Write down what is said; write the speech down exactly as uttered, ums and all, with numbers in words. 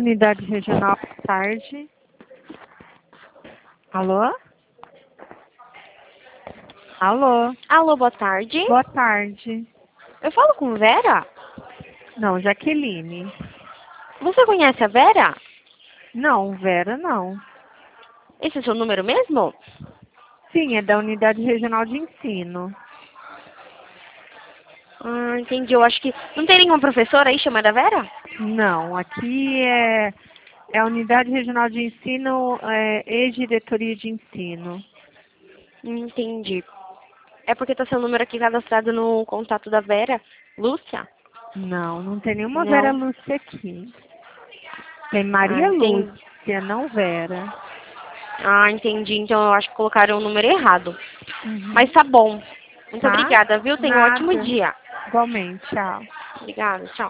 Unidade Regional, boa tarde. Alô? Alô? Alô, boa tarde. Boa tarde. Eu falo com Vera? Não, Jaqueline. Você conhece a Vera? Não, Vera, não. Esse é o seu número mesmo? Sim, é da Unidade Regional de Ensino. Ah, entendi. Eu acho que... Não tem nenhuma professora aí chamada Vera? Não, aqui é, é a Unidade Regional de Ensino é, e Diretoria de Ensino. Entendi. É porque tá seu número aqui cadastrado no contato da Vera. Lúcia? Não, não tem nenhuma Vera Não. Lúcia aqui. Tem Ah, Maria entendi. Lúcia, não Vera. Ah, entendi. Então eu acho que colocaram o número errado. Uhum. Mas tá bom. Muito Tá? obrigada, viu? Tenha um ótimo Nada. dia. Igualmente, tchau. Obrigada, tchau.